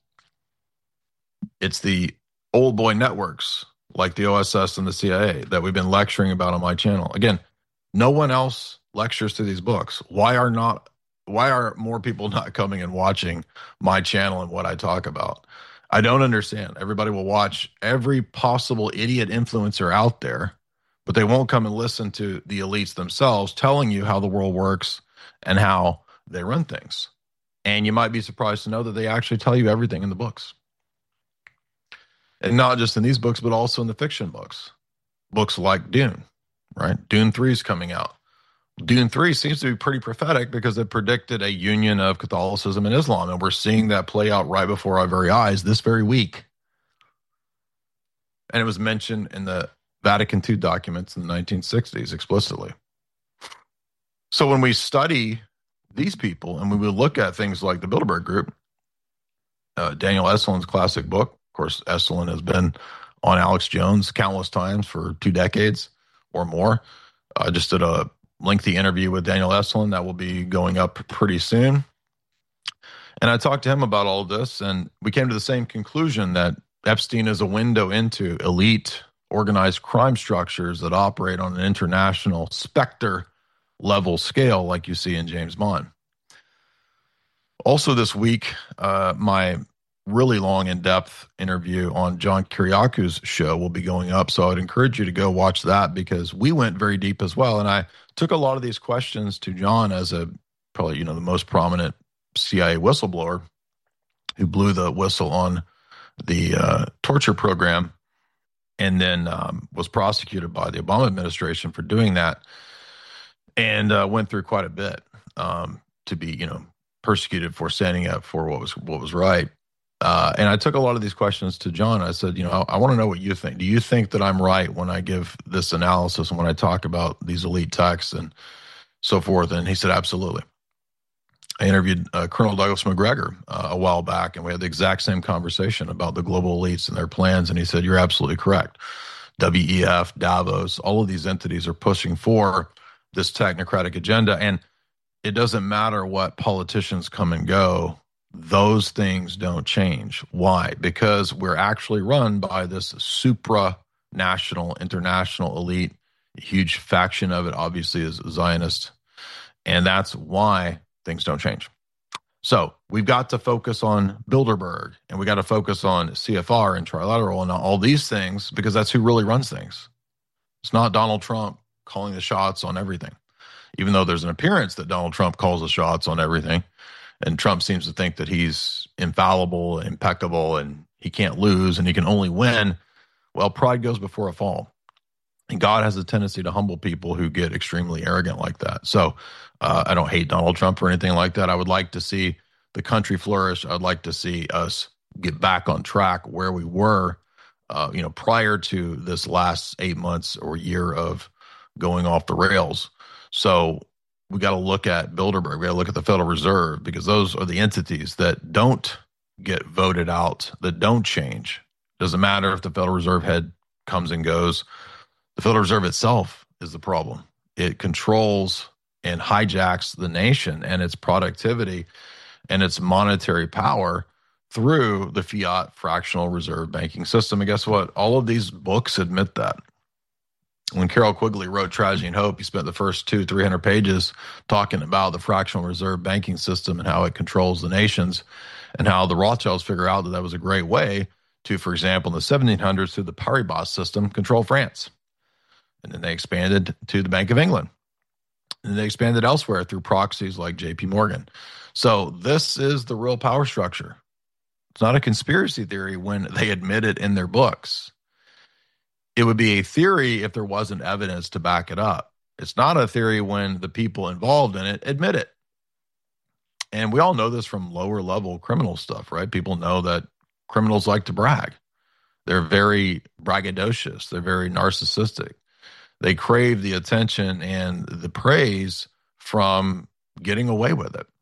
It's the old boy networks like the O S S and the C I A that we've been lecturing about on my channel. Again, no one else lectures to these books. Why are not? Why are more people not coming and watching my channel and what I talk about? I don't understand. Everybody will watch every possible idiot influencer out there, but they won't come and listen to the elites themselves telling you how the world works and how they run things. And you might be surprised to know that they actually tell you everything in the books. And not just in these books, but also in the fiction books. Books like Dune, right? Dune three is coming out. Dune three seems to be pretty prophetic because it predicted a union of Catholicism and Islam. And we're seeing that play out right before our very eyes this very week. And it was mentioned in the Vatican two documents in the nineteen sixties explicitly. So when we study these people and when we look at things like the Bilderberg Group, uh, Daniel Esselin's classic book, of course, Esselin has been on Alex Jones countless times for two decades or more. I just did a lengthy interview with Daniel Esselin that will be going up pretty soon. And I talked to him about all of this, and we came to the same conclusion that Epstein is a window into elite organized crime structures that operate on an international Spectre level scale like you see in James Bond. Also this week, uh, my really long, in-depth interview on John Kiriaku's show will be going up. So I would encourage you to go watch that because we went very deep as well. And I took a lot of these questions to John as a probably, you know, the most prominent C I A whistleblower who blew the whistle on the uh, torture program and then um, was prosecuted by the Obama administration for doing that and uh, went through quite a bit um, to be, you know, persecuted for standing up for what was what was right. Uh, and I took a lot of these questions to John. I said, you know, I, I want to know what you think. Do you think that I'm right when I give this analysis and when I talk about these elite texts and so forth? And he said, absolutely. I interviewed uh, Colonel Douglas McGregor uh, a while back, and we had the exact same conversation about the global elites and their plans. And he said, you're absolutely correct. W E F, Davos, all of these entities are pushing for this technocratic agenda. And it doesn't matter what politicians come and go. Those things don't change. Why? Because we're actually run by this supranational, international elite. A huge faction of it, obviously, is Zionist. And that's why things don't change. So we've got to focus on Bilderberg, and we got to focus on C F R and Trilateral and all these things, because that's who really runs things. It's not Donald Trump calling the shots on everything, even though there's an appearance that Donald Trump calls the shots on everything. And Trump seems to think that he's infallible, impeccable, and he can't lose, and he can only win. Well, pride goes before a fall. And God has a tendency to humble people who get extremely arrogant like that. So uh, I don't hate Donald Trump or anything like that. I would like to see the country flourish. I'd like to see us get back on track where we were, uh, you know, prior to this last eight months or year of going off the rails. So we got to look at Bilderberg. We got to look at the Federal Reserve, because those are the entities that don't get voted out, that don't change. Doesn't matter if the Federal Reserve head comes and goes. The Federal Reserve itself is the problem. It controls and hijacks the nation and its productivity and its monetary power through the fiat fractional reserve banking system. And guess what? All of these books admit that. When Carroll Quigley wrote Tragedy and Hope, he spent the first two, three hundred pages talking about the fractional reserve banking system and how it controls the nations, and how the Rothschilds figure out that that was a great way to, for example, in the seventeen hundreds, through the Paribas system, control France. And then they expanded to the Bank of England. And they expanded elsewhere through proxies like J P Morgan. So this is the real power structure. It's not a conspiracy theory when they admit it in their books. It would be a theory if there wasn't evidence to back it up. It's not a theory when the people involved in it admit it. And we all know this from lower level criminal stuff, right? People know that criminals like to brag. They're very braggadocious. They're very narcissistic. They crave the attention and the praise from getting away with it.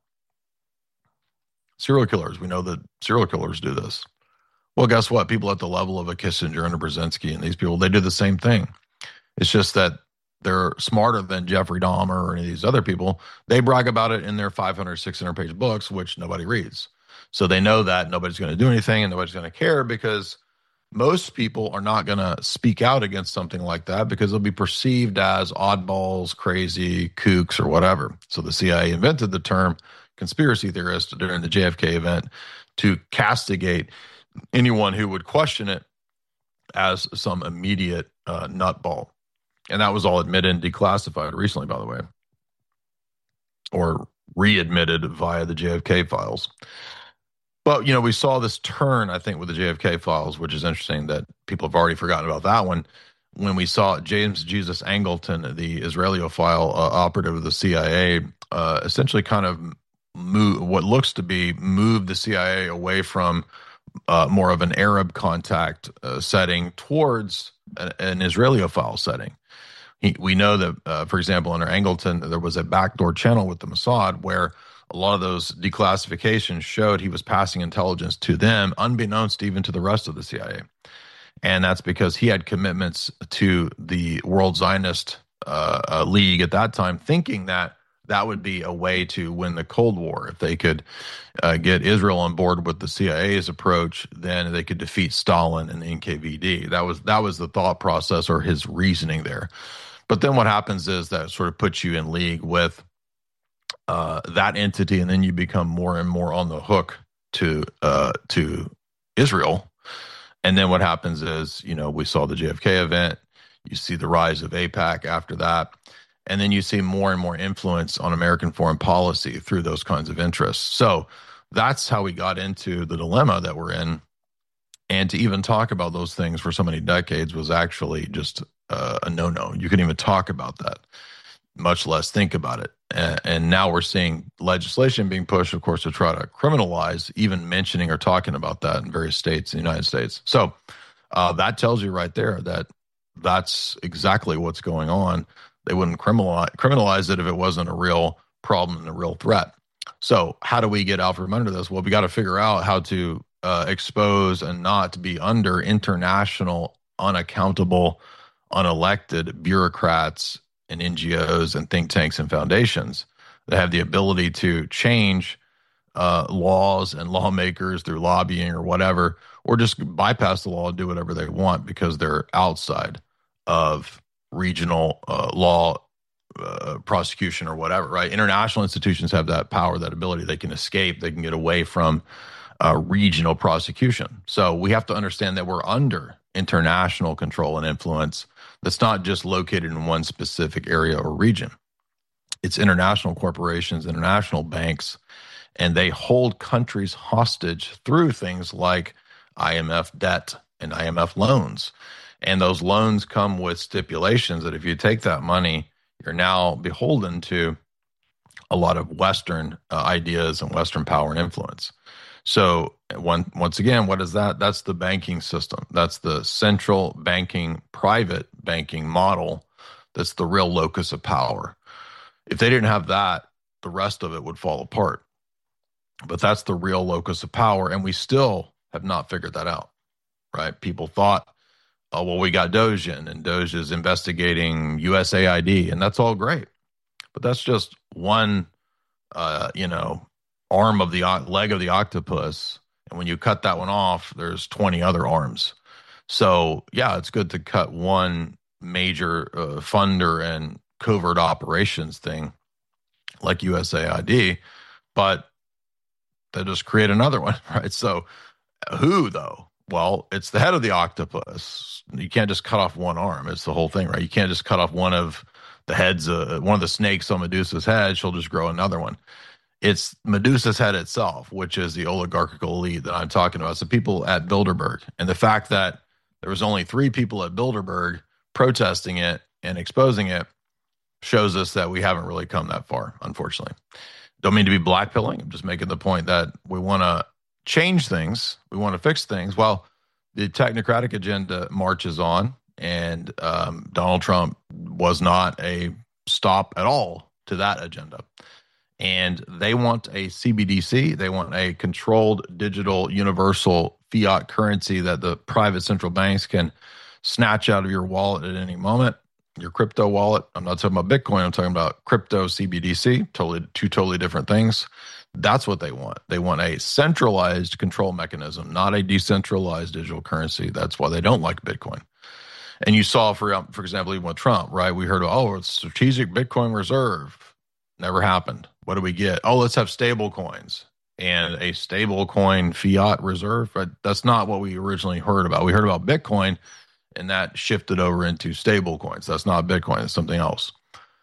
Serial killers, we know that serial killers do this. Well, guess what? People at the level of a Kissinger and a Brzezinski and these people, they do the same thing. It's just that they're smarter than Jeffrey Dahmer or any of these other people. They brag about it in their five hundred, six hundred page books, which nobody reads. So they know that nobody's going to do anything and nobody's going to care, because most people are not going to speak out against something like that because they'll be perceived as oddballs, crazy, kooks, or whatever. So the C I A invented the term conspiracy theorist during the J F K event to castigate anyone who would question it as some immediate uh, nutball. And that was all admitted and declassified recently, by the way, or readmitted via the J F K files. But, you know, we saw this turn, I think, with the J F K files, which is interesting that people have already forgotten about that one. When we saw James Jesus Angleton, the Israeliophile uh, operative of the C I A, uh, essentially kind of move what looks to be move the C I A away from uh, more of an Arab contact uh, setting towards a, an Israeliophile setting. He, we know that, uh, for example, under Angleton, there was a backdoor channel with the Mossad where a lot of those declassifications showed he was passing intelligence to them, unbeknownst even to the rest of the C I A. And that's because he had commitments to the World Zionist uh, uh, League at that time, thinking that that would be a way to win the Cold War. If they could uh, get Israel on board with the C I A's approach, then they could defeat Stalin and the N K V D. That was that was the thought process or his reasoning there. But then what happens is that sort of puts you in league with uh, that entity, and then you become more and more on the hook to uh, to Israel. And then what happens is, you know, we saw the J F K event. You see the rise of AIPAC after that. And then you see more and more influence on American foreign policy through those kinds of interests. So that's how we got into the dilemma that we're in. And to even talk about those things for so many decades was actually just uh, a no-no. You couldn't even talk about that, much less think about it. And, and now we're seeing legislation being pushed, of course, to try to criminalize even mentioning or talking about that in various states in the United States. So uh, that tells you right there that that's exactly what's going on. They wouldn't criminalize, criminalize it if it wasn't a real problem and a real threat. So how do we get out from under this? Well, we got to figure out how to uh, expose and not be under international, unaccountable, unelected bureaucrats and N G Os and think tanks and foundations They have the ability to change uh, laws and lawmakers through lobbying or whatever, or just bypass the law and do whatever they want because they're outside of regional uh, law uh, prosecution or whatever, right? International institutions have that power, that ability. They can escape. They can get away from uh, regional prosecution. So we have to understand that we're under international control and influence that's not just located in one specific area or region. It's international corporations, international banks, and they hold countries hostage through things like I M F debt and I M F loans. And those loans come with stipulations that if you take that money, you're now beholden to a lot of Western uh, ideas and Western power and influence. So one, once again, what is that? That's the banking system. That's the central banking, private banking model. That's the real locus of power. If they didn't have that, the rest of it would fall apart. But that's the real locus of power, and we still have not figured that out, right? People thought, oh, well, we got Doge in, and Doge is investigating U S A I D, and that's all great. But that's just one, uh, you know, arm of the leg of the octopus. And when you cut that one off, there's twenty other arms. So, yeah, it's good to cut one major uh, funder and covert operations thing like U S A I D, but they just create another one, right? So who, though? Well, it's the head of the octopus. You can't just cut off one arm. It's the whole thing, right? You can't just cut off one of the heads, uh, one of the snakes on Medusa's head. She'll just grow another one. It's Medusa's head itself, which is the oligarchical elite that I'm talking about. So people at Bilderberg, and the fact that there was only three people at Bilderberg protesting it and exposing it shows us that we haven't really come that far, unfortunately. Don't mean to be blackpilling. I'm just making the point that we want to change things. We want to fix things. Well, the technocratic agenda marches on, and um, Donald Trump was not a stop at all to that agenda. And they want a C B D C. They want a controlled digital universal fiat currency that the private central banks can snatch out of your wallet at any moment. Your crypto wallet. I'm not talking about Bitcoin. I'm talking about crypto C B D C. Totally, two totally different things. That's what they want. They want a centralized control mechanism, not a decentralized digital currency. That's why they don't like Bitcoin. And you saw, for for example, even with Trump, right? We heard, oh, it's strategic Bitcoin reserve. Never happened. What do we get? Oh, let's have stable coins and a stable coin fiat reserve. But that's not what we originally heard about. We heard about Bitcoin, and that shifted over into stable coins. That's not Bitcoin. It's something else.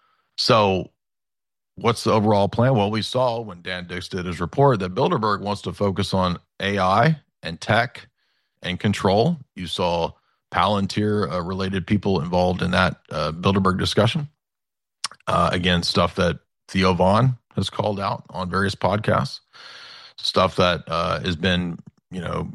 So what's the overall plan? Well, we saw when Dan Dix did his report that Bilderberg wants to focus on A I and tech and control. You saw Palantir-related uh, people involved in that uh, Bilderberg discussion. Uh, again, stuff that Theo Vaughn has called out on various podcasts, stuff that uh, has been, you know,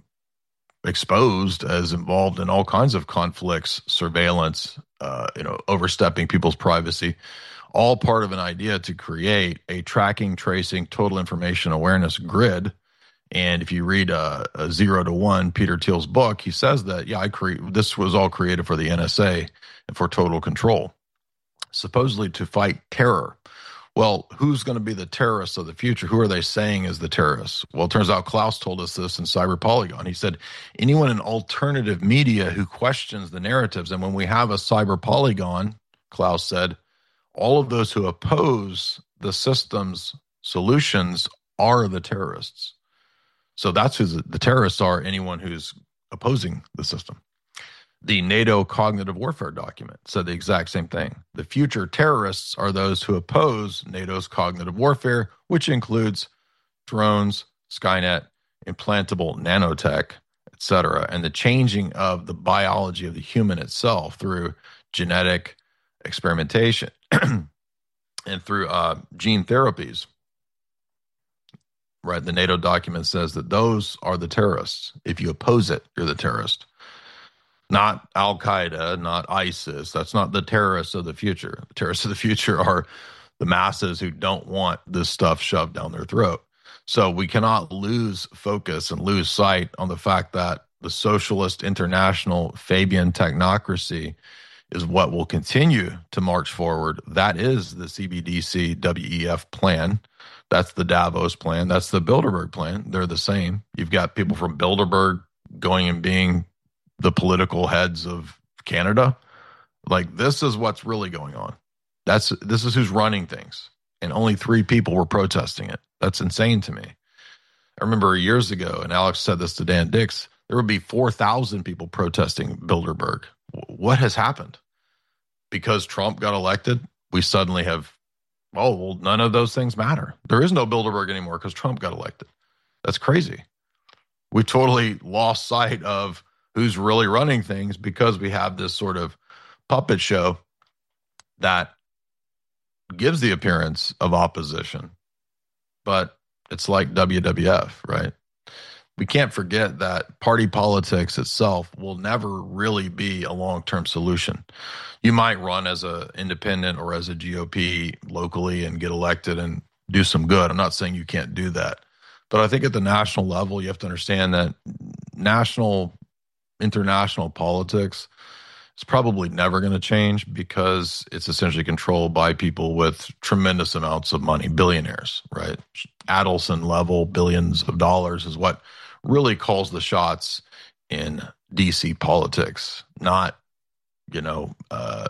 exposed as involved in all kinds of conflicts, surveillance, uh, you know, overstepping people's privacy, all part of an idea to create a tracking, tracing, total information awareness grid. And if you read uh, a Zero to One, Peter Thiel's book, he says that, yeah, I create this was all created for the N S A and for total control, supposedly to fight terror. Well, who's going to be the terrorists of the future? Who are they saying is the terrorists? Well, it turns out Klaus told us this in Cyber Polygon. He said, anyone in alternative media who questions the narratives. And when we have a Cyber Polygon, Klaus said, all of those who oppose the system's solutions are the terrorists. So that's who the, the terrorists are, anyone who's opposing the system. The NATO cognitive warfare document said the exact same thing. The future terrorists are those who oppose NATO's cognitive warfare, which includes drones, Skynet, implantable nanotech, et cetera, and the changing of the biology of the human itself through genetic experimentation and through uh, gene therapies. Right, the NATO document says that those are the terrorists. If you oppose it, you're the terrorist. Not Al-Qaeda, not ISIS. That's not the terrorists of the future. The terrorists of the future are the masses who don't want this stuff shoved down their throat. So we cannot lose focus and lose sight on the fact that the socialist international Fabian technocracy is what will continue to march forward. That is the C B D C W E F plan. That's the Davos plan. That's the Bilderberg plan. They're the same. You've got people from Bilderberg going and being the political heads of Canada. Like, this is what's really going on. That's this is who's running things. And only three people were protesting it. That's insane to me. I remember years ago, and Alex said this to Dan Dix, there would be four thousand people protesting Bilderberg. What has happened? Because Trump got elected, we suddenly have, oh, well, none of those things matter. There is no Bilderberg anymore because Trump got elected. That's crazy. We totally lost sight of who's really running things because we have this sort of puppet show that gives the appearance of opposition. But it's like W W F, right? We can't forget that party politics itself will never really be a long-term solution. You might run as an independent or as a G O P locally and get elected and do some good. I'm not saying you can't do that. But I think at the national level, you have to understand that national, international politics is probably never going to change because it's essentially controlled by people with tremendous amounts of money, billionaires, right? Adelson level billions of dollars is what really calls the shots in D C politics, not, you know, uh,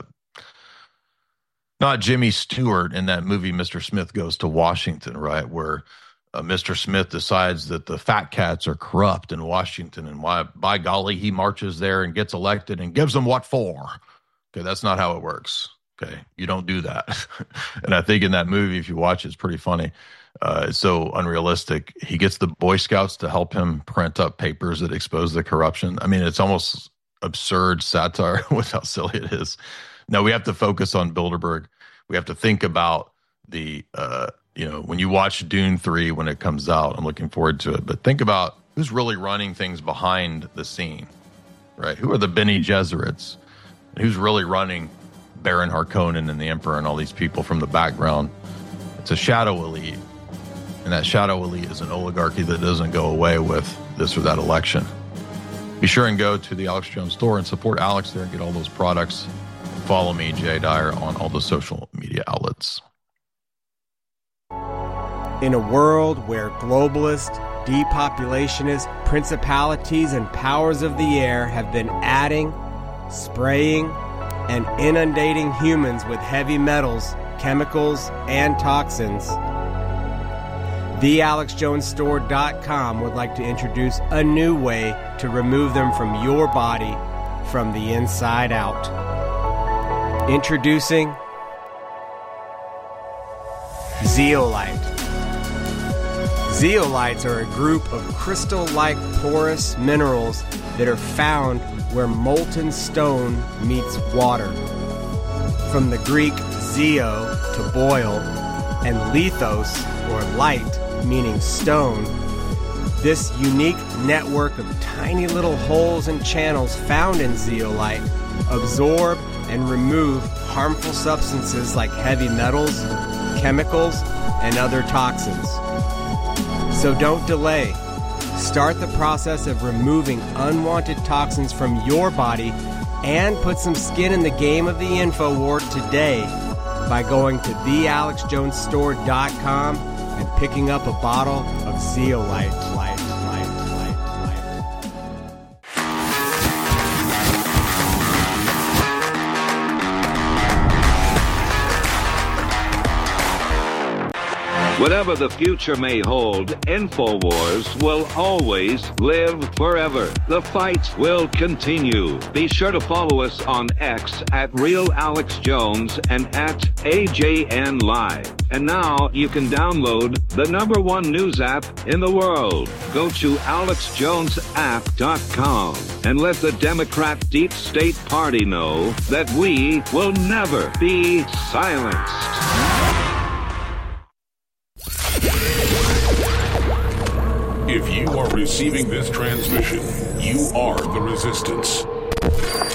not Jimmy Stewart in that movie, Mister Smith Goes to Washington, right? Where uh, Mister Smith decides that the fat cats are corrupt in Washington, and why, by golly, he marches there and gets elected and gives them what for. Okay, that's not how it works. Okay, you don't do that. And I think in that movie, if you watch it, it's pretty funny. Uh, it's so unrealistic. He gets the Boy Scouts to help him print up papers that expose the corruption. I mean, it's almost absurd satire with how silly it is. No, we have to focus on Bilderberg. We have to think about the, uh, you know, when you watch Dune three when it comes out, I'm looking forward to it. But think about who's really running things behind the scene, right? Who are the Bene Gesserits? Who's really running Baron Harkonnen and the Emperor and all these people from the background? It's a shadow elite. And that shadow elite is an oligarchy that doesn't go away with this or that election. Be sure and go to the Alex Jones store and support Alex there and get all those products. Follow me, Jay Dyer, on all the social media outlets. In a world where globalist, depopulationist, principalities and powers of the air have been adding, spraying, and inundating humans with heavy metals, chemicals, and toxins, the alex jones store dot com would like to introduce a new way to remove them from your body from the inside out. Introducing Zeolite. Zeolites are a group of crystal-like porous minerals that are found where molten stone meets water. From the Greek zeo, to boil, and lithos, or light, meaning stone, this unique network of tiny little holes and channels found in zeolite absorb and remove harmful substances like heavy metals, chemicals, and other toxins. So don't delay. Start the process of removing unwanted toxins from your body and put some skin in the game of the InfoWar today by going to the alex jones store dot com and picking up a bottle of zeolite. Light, light, light, light. Whatever the future may hold, InfoWars will always live forever. The fight will continue. Be sure to follow us on X at Real Alex Jones and at A J N Live. And now you can download the number one news app in the world. Go to alex jones app dot com and let the Democrat Deep State Party know that we will never be silenced. If you are receiving this transmission, you are the resistance.